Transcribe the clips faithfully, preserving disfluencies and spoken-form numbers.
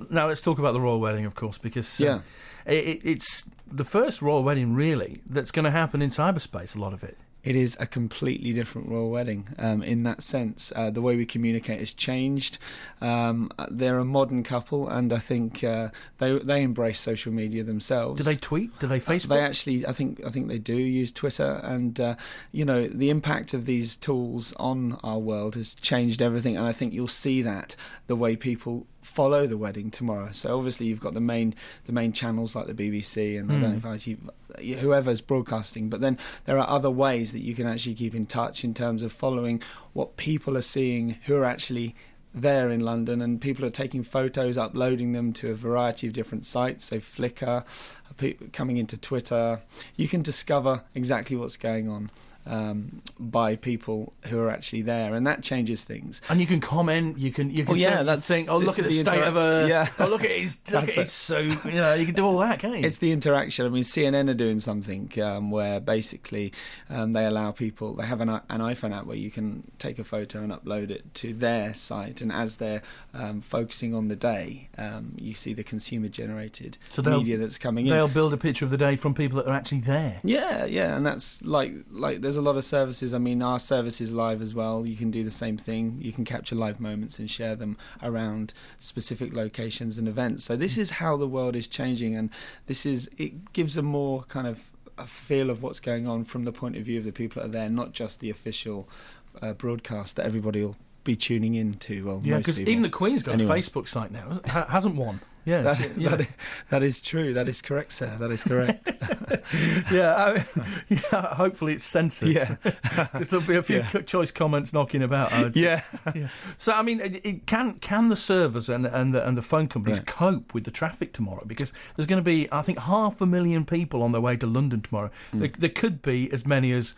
now let's talk about the royal wedding, of course, because uh, Yeah. it, it's the first royal wedding, really, that's going to happen in cyberspace, a lot of it. It is a completely different royal wedding um, in that sense. Uh, the way we communicate has changed. Um, they're a modern couple, and I think uh, they they embrace social media themselves. Do they tweet? Do they Facebook? Uh, they actually, I think, I think they do use Twitter, and uh, you know, the impact of these tools on our world has changed everything. And I think you'll see that the way people follow the wedding tomorrow. So obviously you've got the main the main channels like the B B C and mm. I don't know if actually whoever's broadcasting, but then there are other ways that you can actually keep in touch in terms of following what people are seeing who are actually there in London, and people are taking photos, uploading them to a variety of different sites, so Flickr, coming into Twitter. You can discover exactly what's going on um, by people who are actually there, and that changes things. And you can comment. You can you can oh, say, yeah, that's saying, "Oh, look at the, the state intera- of a." Yeah. Oh, look at his. Look at his. So you know, you can do all that, can't you? It's the interaction. I mean, C N N are doing something um, where basically um, they allow people. They have an an iPhone app where you can take a photo and upload it to their site, and as they're um, focusing on the day, um, you see the consumer-generated so media that's coming in. They'll build a picture of the day from people that are actually there. Yeah, yeah, and that's like like there's a lot of services. I mean, our service is live as well. You can do the same thing. You can capture live moments and share them around specific locations and events. So this is how the world is changing, and this is it gives a more kind of a feel of what's going on from the point of view of the people that are there, not just the official uh, broadcast that everybody will be tuning in to. Well, yeah, because even the Queen's got anyway. a Facebook site now, hasn't one? Yes, that, yeah, that, is, that is true. That is correct, sir. That is correct. yeah, I mean, yeah. Hopefully, it's censored. Yeah, because there'll be a few yeah. choice comments knocking about. I yeah. yeah. So, I mean, it, it can can the servers and and the, and the phone companies right. cope with the traffic tomorrow? Because there's going to be, I think, half a million people on their way to London tomorrow. Mm. There, there could be as many as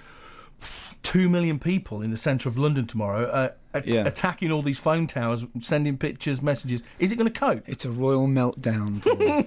two million people in the centre of London tomorrow. Uh, A- yeah. attacking all these phone towers, sending pictures, messages. Is it going to cope? It's a royal meltdown,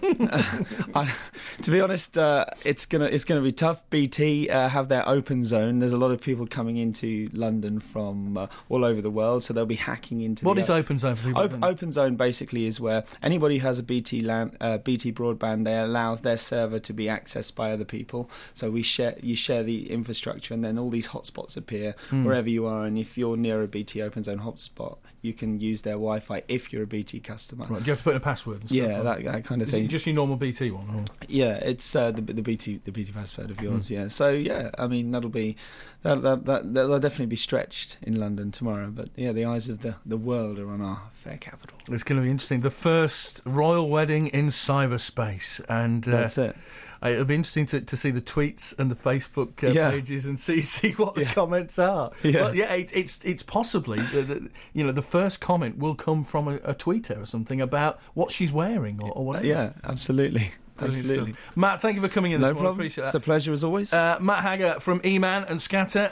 Paul. I, to be honest, uh, it's gonna it's gonna be tough. B T uh, have their open zone. There's a lot of people coming into London from uh, all over the world, so they'll be hacking into. What the is open zone for people? Open, open zone basically is where anybody who has a B T land, uh, B T broadband, they allows their server to be accessed by other people. So we share, you share the infrastructure, and then all these hotspots appear mm. wherever you are. And if you're near a B T open zone hotspot, you can use their Wi-Fi if you're a B T customer. Right. Do you have to put in a password and stuff? Yeah, that, that kind of is thing. It just your normal B T one? Or? Yeah, it's uh, the the B T the B T password of yours. Mm. Yeah, so yeah, I mean that'll be that that that that'll definitely be stretched in London tomorrow. But yeah, the eyes of the the world are on our fair capital. It's going to be interesting. The first royal wedding in cyberspace, and uh, that's it. It'll be interesting to, to see the tweets and the Facebook uh, yeah. pages and see see what the yeah. comments are. Yeah, well, yeah it, it's it's possibly the, the, you know the first comment will come from a, a tweeter or something about what she's wearing or, or whatever. Yeah, absolutely. Absolutely. Matt, thank you for coming in no this morning. problem. I appreciate that. It's a pleasure as always. Uh, Matt Hagger from E-Man and Scatter.